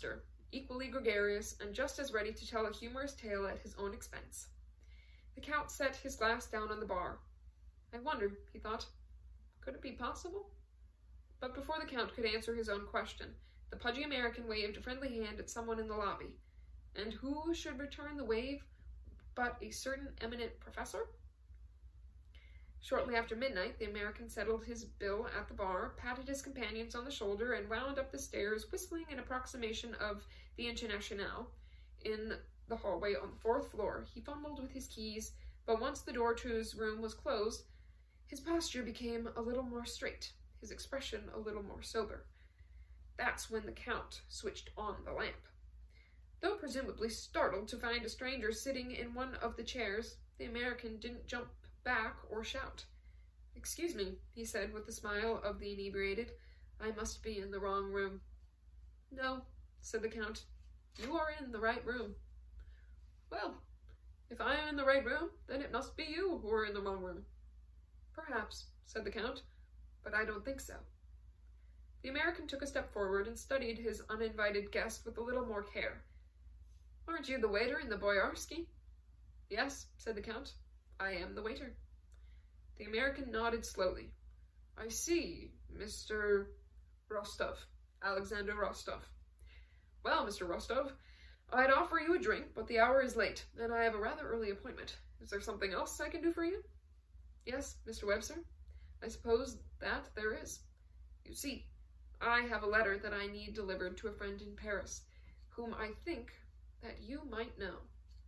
Speaker 1: equally gregarious, and just as ready to tell a humorous tale at his own expense. The Count set his glass down on the bar. I wonder, he thought, could it be possible? But before the Count could answer his own question, the pudgy American waved a friendly hand at someone in the lobby. And who should return the wave but a certain eminent professor? Shortly after midnight, the American settled his bill at the bar, patted his companions on the shoulder, and wound up the stairs, whistling an approximation of the Internationale. In the hallway on the 4th floor, he fumbled with his keys, but once the door to his room was closed, his posture became a little more straight, his expression a little more sober. That's when the Count switched on the lamp. Though presumably startled to find a stranger sitting in one of the chairs, the American didn't jump back or shout. "Excuse me," he said with the smile of the inebriated. "I must be in the wrong room." "No," said the Count. "You are in the right room." "Well, if I am in the right room, then it must be you who are in the wrong room." "Perhaps," said the Count, "but I don't think so." The American took a step forward and studied his uninvited guest with a little more care. "Aren't you the waiter in the Boyarsky?" "Yes," said the Count. "I am the waiter." The American nodded slowly. "I see, Mr. Rostov, Alexander Rostov. Well, Mr. Rostov, I'd offer you a drink, but the hour is late, and I have a rather early appointment. Is there something else I can do for you?" "Yes, Mr. Webster, I suppose that there is. You see, I have a letter that I need delivered to a friend in Paris, whom I think that you might know."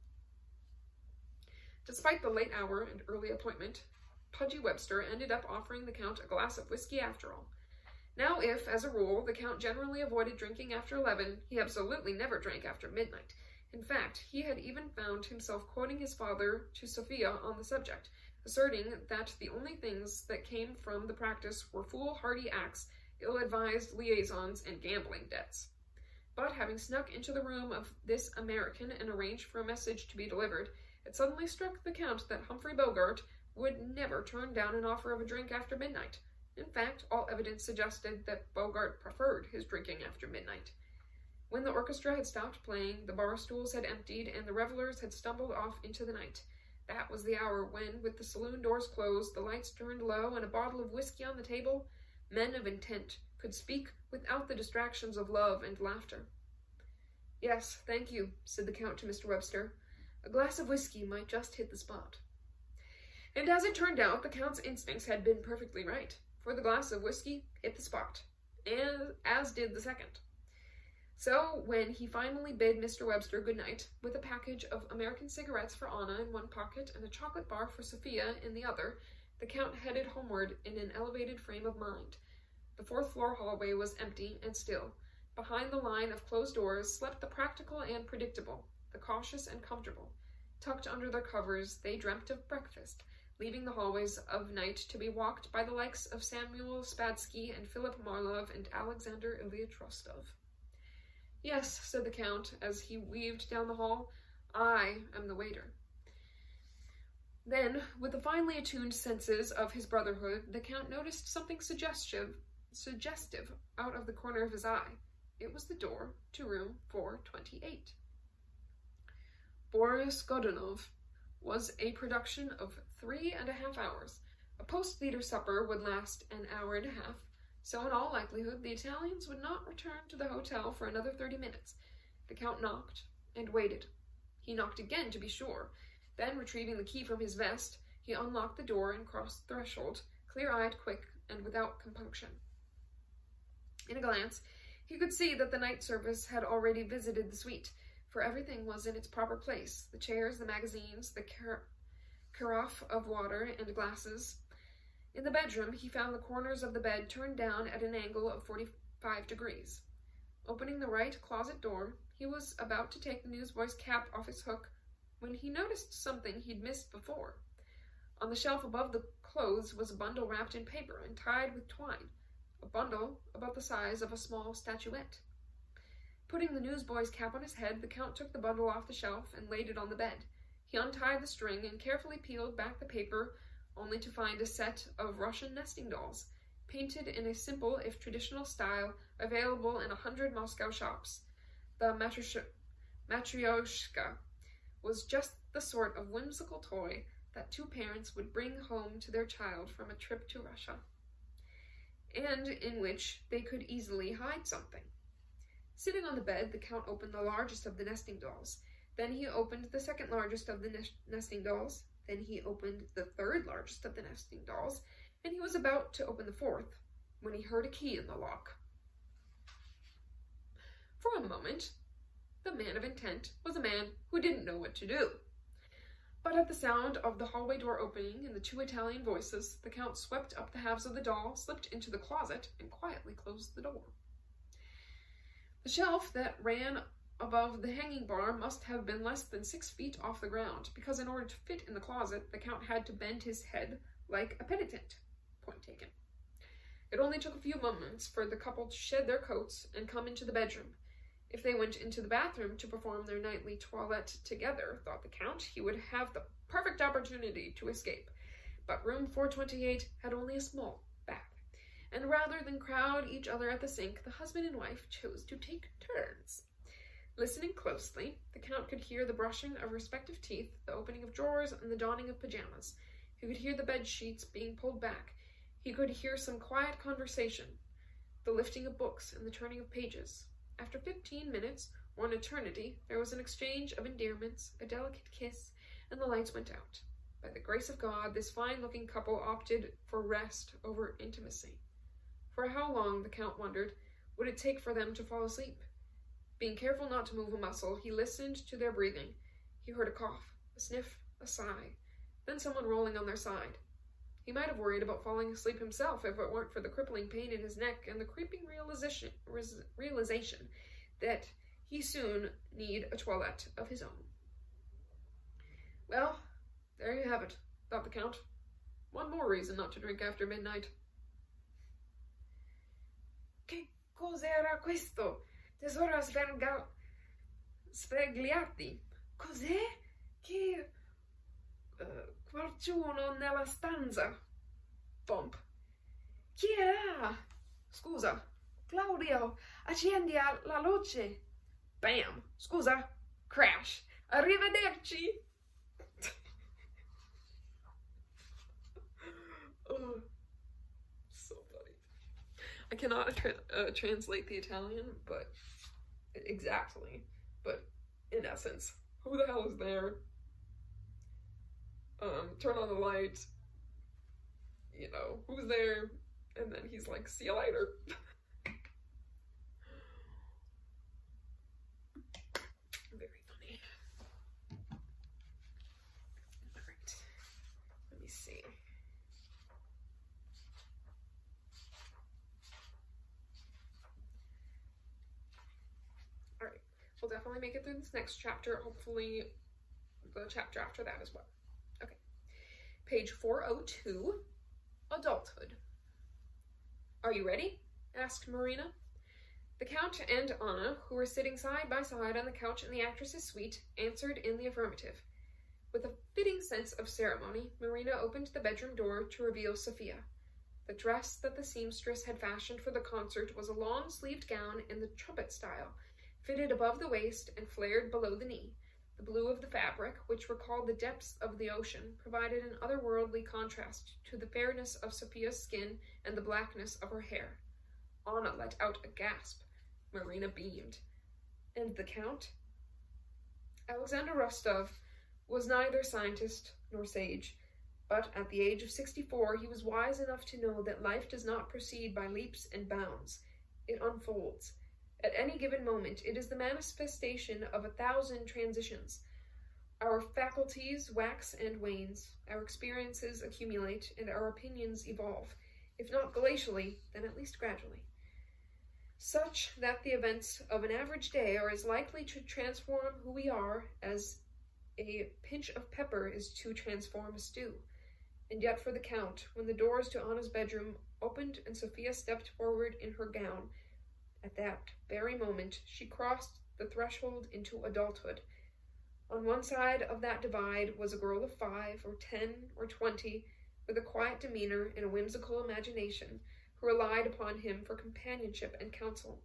Speaker 1: Despite the late hour and early appointment, Pudgy Webster ended up offering the Count a glass of whiskey after all. Now if, as a rule, the Count generally avoided drinking after 11, he absolutely never drank after midnight. In fact, he had even found himself quoting his father to Sophia on the subject, asserting that the only things that came from the practice were foolhardy acts, ill-advised liaisons, and gambling debts. But having snuck into the room of this American and arranged for a message to be delivered, it suddenly struck the Count that Humphrey Bogart would never turn down an offer of a drink after midnight. In fact, all evidence suggested that Bogart preferred his drinking after midnight. When the orchestra had stopped playing, the bar stools had emptied, and the revelers had stumbled off into the night. That was the hour when, with the saloon doors closed, the lights turned low, and a bottle of whiskey on the table, men of intent could speak without the distractions of love and laughter. "Yes, thank you," said the Count to Mr. Webster. "A glass of whiskey might just hit the spot." And as it turned out, the Count's instincts had been perfectly right, for the glass of whiskey hit the spot, and as did the second. So, when he finally bid Mr. Webster good night, with a package of American cigarettes for Anna in one pocket and a chocolate bar for Sophia in the other, the Count headed homeward in an elevated frame of mind. The 4th floor hallway was empty and still. Behind the line of closed doors slept the practical and predictable, the cautious and comfortable. Tucked under their covers, they dreamt of breakfast, leaving the hallways of night to be walked by the likes of Samuel Spadsky and Philip Marlov and Alexander Ilyich Rostov. "Yes," said the Count, as he weaved down the hall, "I am the waiter." Then, with the finely attuned senses of his brotherhood, the Count noticed something suggestive out of the corner of his eye. It was the door to room 428. Boris Godunov was a production of 3.5 hours. A post-theater supper would last an hour and a half, so in all likelihood the Italians would not return to the hotel for another 30 minutes. The Count knocked and waited. He knocked again to be sure. Then, retrieving the key from his vest, he unlocked the door and crossed the threshold, clear-eyed, quick, and without compunction. In a glance, he could see that the night service had already visited the suite, for everything was in its proper place, the chairs, the magazines, the carafe of water and glasses. In the bedroom, he found the corners of the bed turned down at an angle of 45 degrees. Opening the right closet door, he was about to take the newsboy's cap off his hook when he noticed something he'd missed before. On the shelf above the clothes was a bundle wrapped in paper and tied with twine, a bundle about the size of a small statuette. Putting the newsboy's cap on his head, the Count took the bundle off the shelf and laid it on the bed. He untied the string and carefully peeled back the paper, only to find a set of Russian nesting dolls, painted in a simple if traditional style, available in 100 Moscow shops. The matryoshka was just the sort of whimsical toy that two parents would bring home to their child from a trip to Russia, and in which they could easily hide something. Sitting on the bed, the Count opened the largest of the nesting dolls. Then he opened the second largest of the nesting dolls. Then he opened the third largest of the nesting dolls, and he was about to open the fourth when he heard a key in the lock. For a moment, the man of intent was a man who didn't know what to do. But at the sound of the hallway door opening and the two Italian voices, the Count swept up the halves of the doll, slipped into the closet, and quietly closed the door. The shelf that ran above the hanging bar must have been less than 6 feet off the ground, because in order to fit in the closet, the Count had to bend his head like a penitent. Point taken. It only took a few moments for the couple to shed their coats and come into the bedroom. If they went into the bathroom to perform their nightly toilette together, thought the Count, he would have the perfect opportunity to escape. But room 428 had only a small bath, and rather than crowd each other at the sink, the husband and wife chose to take turns. Listening closely, the Count could hear the brushing of respective teeth, the opening of drawers, and the donning of pajamas. He could hear the bed sheets being pulled back. He could hear some quiet conversation, the lifting of books and the turning of pages. After 15 minutes, or an eternity, there was an exchange of endearments, a delicate kiss, and the lights went out. By the grace of God, this fine-looking couple opted for rest over intimacy. For how long, the Count wondered, would it take for them to fall asleep? Being careful not to move a muscle, he listened to their breathing. He heard a cough, a sniff, a sigh, then someone rolling on their side. He might have worried about falling asleep himself if it weren't for the crippling pain in his neck and the creeping realization that he soon need a toilette of his own. Well, there you have it, thought the Count. One more reason not to drink after midnight. Che cos'era questo? Tesoro sfregliati. Cos'è? Che... qualcuno nella stanza. Bump. Chi era? Scusa. Claudio, accendi la luce. Bam. Scusa. Crash. Arrivederci. Oh, so funny. I cannot translate the Italian, but exactly. But in essence, who the hell is there? Turn on the light, you know, who's there? And then he's like, see you later. Very funny. Alright, let me see. Alright, we'll definitely make it through this next chapter, hopefully the chapter after that as well. Okay, page 402, Adulthood. Are you ready? Asked Marina. The Count and Anna, who were sitting side by side on the couch in the actress's suite, answered in the affirmative. With a fitting sense of ceremony, Marina opened the bedroom door to reveal Sophia. The dress that the seamstress had fashioned for the concert was a long-sleeved gown in the trumpet style, fitted above the waist and flared below the knee. The blue of the fabric, which recalled the depths of the ocean, provided an otherworldly contrast to the fairness of Sophia's skin and the blackness of her hair. Anna let out a gasp. Marina beamed. And the Count? Alexander Rostov was neither scientist nor sage, but at the age of 64 he was wise enough to know that life does not proceed by leaps and bounds. It unfolds. At any given moment, it is the manifestation of 1,000 transitions. Our faculties wax and wanes, our experiences accumulate, and our opinions evolve, if not glacially, then at least gradually. Such that the events of an average day are as likely to transform who we are as a pinch of pepper is to transform a stew. And yet for the Count, when the doors to Anna's bedroom opened and Sophia stepped forward in her gown, at that very moment, she crossed the threshold into adulthood. On one side of that divide was a girl of 5 or 10 or 20, with a quiet demeanor and a whimsical imagination, who relied upon him for companionship and counsel.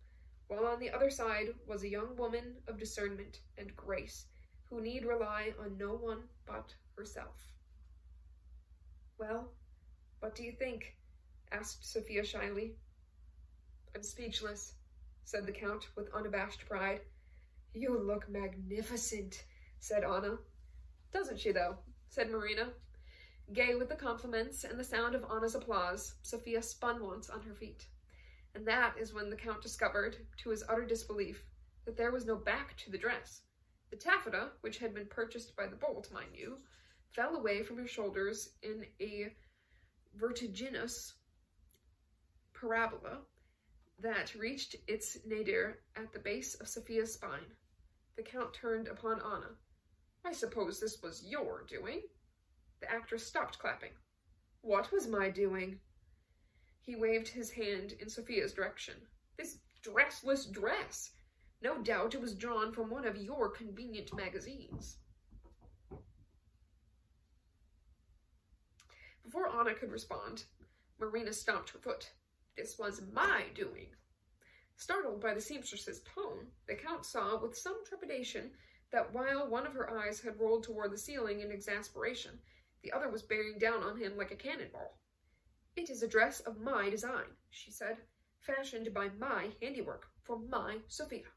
Speaker 1: while on the other side was a young woman of discernment and grace, who need rely on no one but herself. "Well, what do you think?" asked Sophia shyly. "I'm speechless," said the Count with unabashed pride. "You look magnificent," said Anna. "Doesn't she, though?" said Marina. Gay with the compliments and the sound of Anna's applause, Sophia spun once on her feet. And that is when the Count discovered, to his utter disbelief, that there was no back to the dress. The taffeta, which had been purchased by the bolt, mind you, fell away from her shoulders in a vertiginous parabola that reached its nadir at the base of Sophia's spine. The Count turned upon Anna. "I suppose this was your doing?" The actress stopped clapping. "What was my doing?" He waved his hand in Sophia's direction. "This dressless dress! No doubt it was drawn from one of your convenient magazines." Before Anna could respond, Marina stomped her foot. "This was my doing." Startled by the seamstress's tone, the Count saw with some trepidation that while one of her eyes had rolled toward the ceiling in exasperation, the other was bearing down on him like a cannonball. "It is a dress of my design," she said, "fashioned by my handiwork, for my Sophia."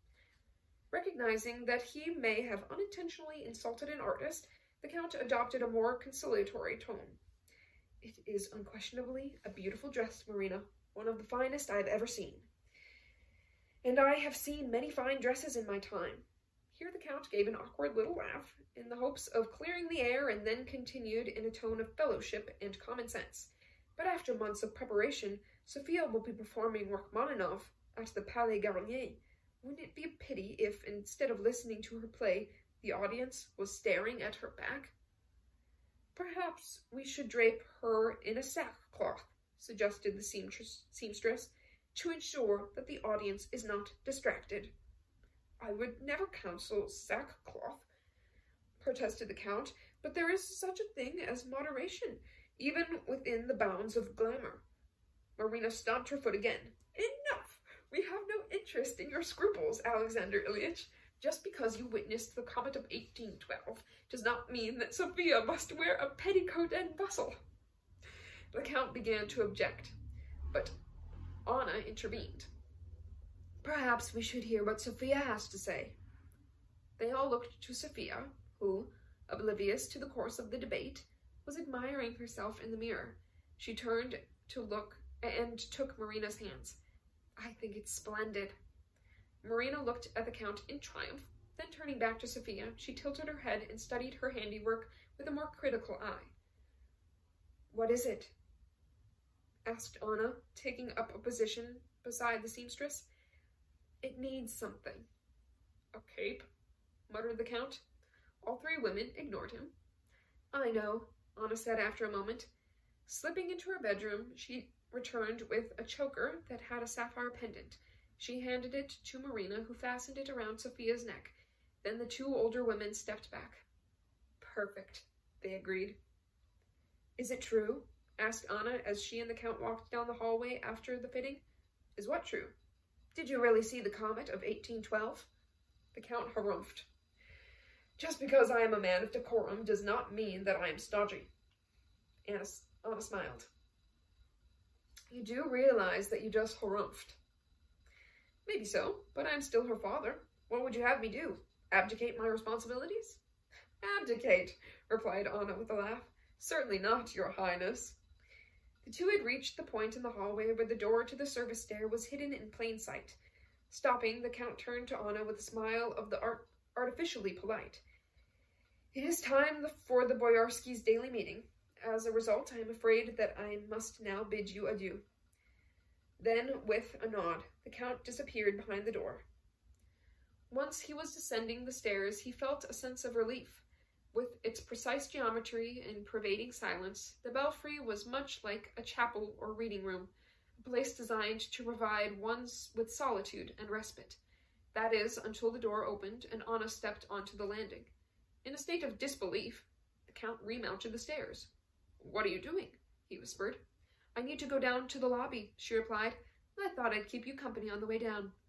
Speaker 1: Recognizing that he may have unintentionally insulted an artist, the Count adopted a more conciliatory tone. "It is unquestionably a beautiful dress, Marina, one of the finest I have ever seen. And I have seen many fine dresses in my time." Here the Count gave an awkward little laugh, in the hopes of clearing the air, and then continued in a tone of fellowship and common sense. "But after months of preparation, Sophia will be performing Rachmaninoff at the Palais Garnier. Wouldn't it be a pity if, instead of listening to her play, the audience was staring at her back?" "Perhaps we should drape her in a sackcloth," suggested the seamstress, "to ensure that the audience is not distracted." "I would never counsel sackcloth," protested the Count, "but there is such a thing as moderation, even within the bounds of glamour." Marina stomped her foot again. "Enough! We have no interest in your scruples, Alexander Ilyich. Just because you witnessed the comet of 1812 does not mean that Sophia must wear a petticoat and bustle." The Count began to object, but Anna intervened. "Perhaps we should hear what Sophia has to say." They all looked to Sophia, who, oblivious to the course of the debate, was admiring herself in the mirror. She turned to look and took Marina's hands. "I think it's splendid." Marina looked at the Count in triumph, then turning back to Sophia, she tilted her head and studied her handiwork with a more critical eye. "What is it?" asked Anna, taking up a position beside the seamstress. "It needs something." "A cape?" muttered the Count. All three women ignored him. "I know," Anna said after a moment. Slipping into her bedroom, she returned with a choker that had a sapphire pendant. She handed it to Marina, who fastened it around Sophia's neck. Then the two older women stepped back. "Perfect," they agreed. "Is it true?" asked Anna as she and the Count walked down the hallway after the fitting. "Is what true?" "Did you really see the comet of 1812? The Count harumphed. "Just because I am a man of decorum does not mean that I am stodgy." Anna smiled. "You do realize that you just harumphed?" "Maybe so, but I'm still her father. What would you have me do? Abdicate my responsibilities?" "Abdicate," replied Anna with a laugh. "Certainly not, your highness." The two had reached the point in the hallway where the door to the service stair was hidden in plain sight. Stopping, the Count turned to Anna with a smile of the artificially polite. "It is time for the Boyarskys' daily meeting. As a result, I am afraid that I must now bid you adieu." Then, with a nod, the Count disappeared behind the door. Once he was descending the stairs, he felt a sense of relief. With its precise geometry and pervading silence, the belfry was much like a chapel or reading room, a place designed to provide one with solitude and respite. That is, until the door opened and Anna stepped onto the landing. In a state of disbelief, the Count remounted the stairs. "What are you doing?" he whispered. "I need to go down to the lobby," she replied. "I thought I'd keep you company on the way down."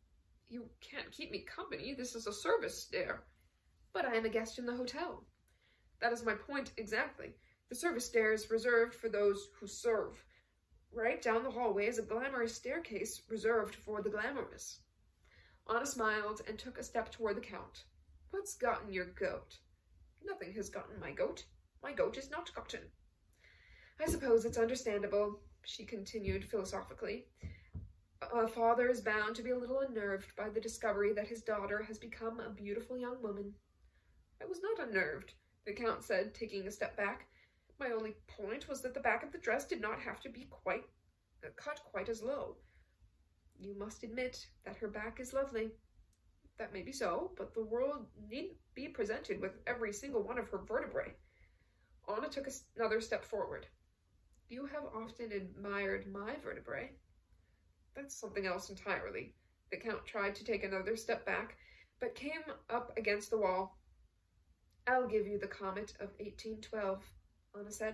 Speaker 1: You can't keep me company. This is a service stair. But I am a guest in the hotel. That is my point exactly. The service stair is reserved for those who serve. Right down the hallway is a glamorous staircase reserved for the glamorous. Anna smiled and took a step toward the Count. What's gotten your goat? Nothing has gotten my goat. My goat is not gotten. I suppose it's understandable, she continued philosophically. A father is bound to be a little unnerved by the discovery that his daughter has become a beautiful young woman. I was not unnerved, the Count said, taking a step back. My only point was that the back of the dress did not have to be cut quite as low. You must admit that her back is lovely. That may be so, but the world needn't be presented with every single one of her vertebrae. Anna took another step forward. You have often admired my vertebrae. That's something else entirely. The Count tried to take another step back, but came up against the wall. I'll give you the comet of 1812, Anna said.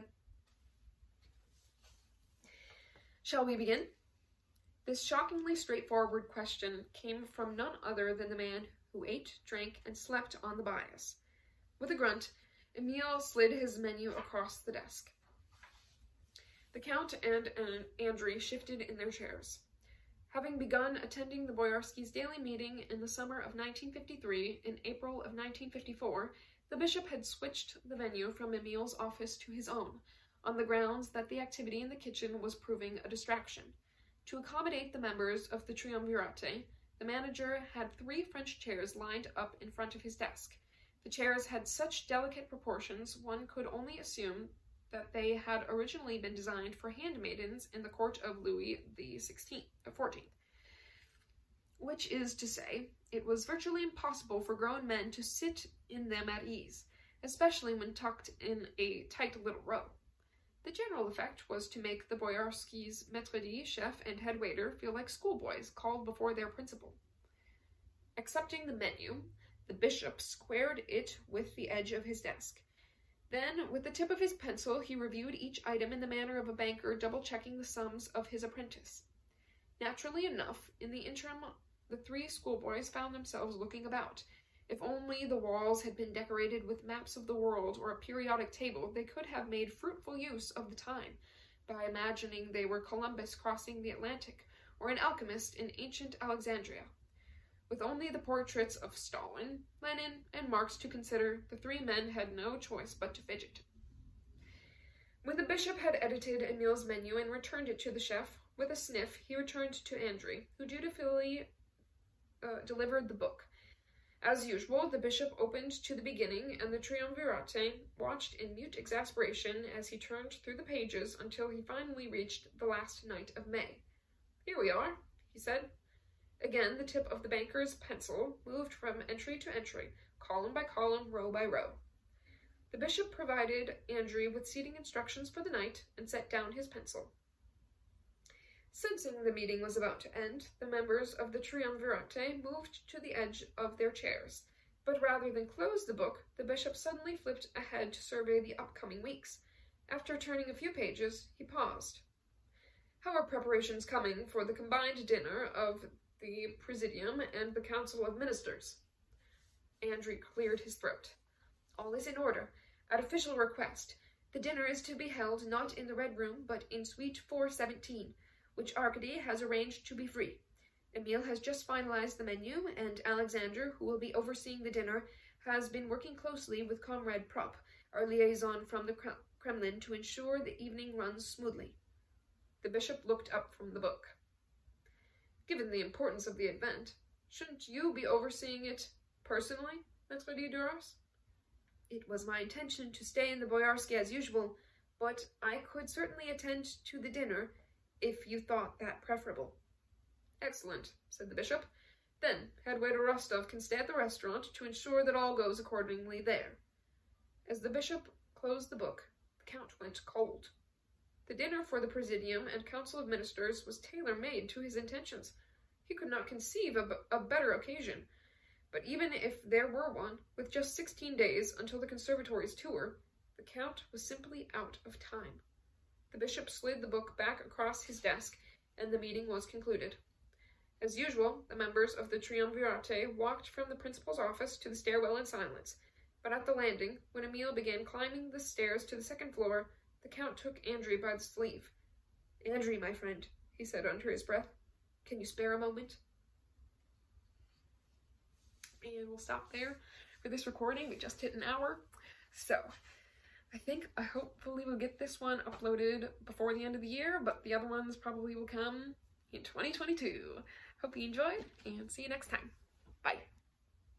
Speaker 1: Shall we begin? This shockingly straightforward question came from none other than the man who ate, drank, and slept on the bias. With a grunt, Emile slid his menu across the desk. The Count and Andry shifted in their chairs. Having begun attending the Boyarskys' daily meeting in the summer of 1953 and April of 1954, the bishop had switched the venue from Emile's office to his own, on the grounds that the activity in the kitchen was proving a distraction. To accommodate the members of the Triumvirate, the manager had 3 French chairs lined up in front of his desk. The chairs had such delicate proportions one could only assume that they had originally been designed for handmaidens in the court of Louis XIV, which is to say, it was virtually impossible for grown men to sit in them at ease, especially when tucked in a tight little row. The general effect was to make the Boyarskys' maître d', chef, and head waiter feel like schoolboys called before their principal. Accepting the menu, the bishop squared it with the edge of his desk. Then, with the tip of his pencil, he reviewed each item in the manner of a banker double-checking the sums of his apprentice. Naturally enough, in the interim, the 3 schoolboys found themselves looking about. If only the walls had been decorated with maps of the world or a periodic table, they could have made fruitful use of the time, by imagining they were Columbus crossing the Atlantic, or an alchemist in ancient Alexandria. With only the portraits of Stalin, Lenin, and Marx to consider, the 3 men had no choice but to fidget. When the bishop had edited Emile's menu and returned it to the chef, with a sniff, he returned to Andry, who dutifully delivered the book. As usual, the bishop opened to the beginning, and the Triumvirate watched in mute exasperation as he turned through the pages until he finally reached the last night of May. Here we are, he said. Again, the tip of the banker's pencil moved from entry to entry, column by column, row by row. The bishop provided Andry with seating instructions for the night and set down his pencil. Sensing the meeting was about to end, the members of the Triumvirate moved to the edge of their chairs, but rather than close the book, the bishop suddenly flipped ahead to survey the upcoming weeks. After turning a few pages, he paused. How are preparations coming for the combined dinner of the Presidium and the Council of Ministers? Andry cleared his throat. All is in order. At official request, the dinner is to be held not in the Red Room, but in Suite 417, which Arkady has arranged to be free. Emile has just finalized the menu, and Alexander, who will be overseeing the dinner, has been working closely with Comrade Propp, our liaison from the Kremlin, to ensure the evening runs smoothly. The bishop looked up from the book. Given the importance of the event, shouldn't you be overseeing it personally, Maître de Duras? It was my intention to stay in the Boyarsky as usual, but I could certainly attend to the dinner if you thought that preferable. Excellent, said the bishop. Then head waiter Rostov can stay at the restaurant to ensure that all goes accordingly there. As the bishop closed the book, the Count went cold. The dinner for the Presidium and Council of Ministers was tailor-made to his intentions. He could not conceive of a better occasion. But even if there were one, with just 16 days until the Conservatory's tour, the Count was simply out of time. The bishop slid the book back across his desk, and the meeting was concluded. As usual, the members of the Triumvirate walked from the principal's office to the stairwell in silence, but at the landing, when Emile began climbing the stairs to the second floor, the Count took Andry by the sleeve. "Andry, my friend," he said under his breath, "can you spare a moment?" And we'll stop there for this recording. We just hit an hour. So, I hopefully will get this one uploaded before the end of the year, but the other ones probably will come in 2022. Hope you enjoyed, and see you next time. Bye.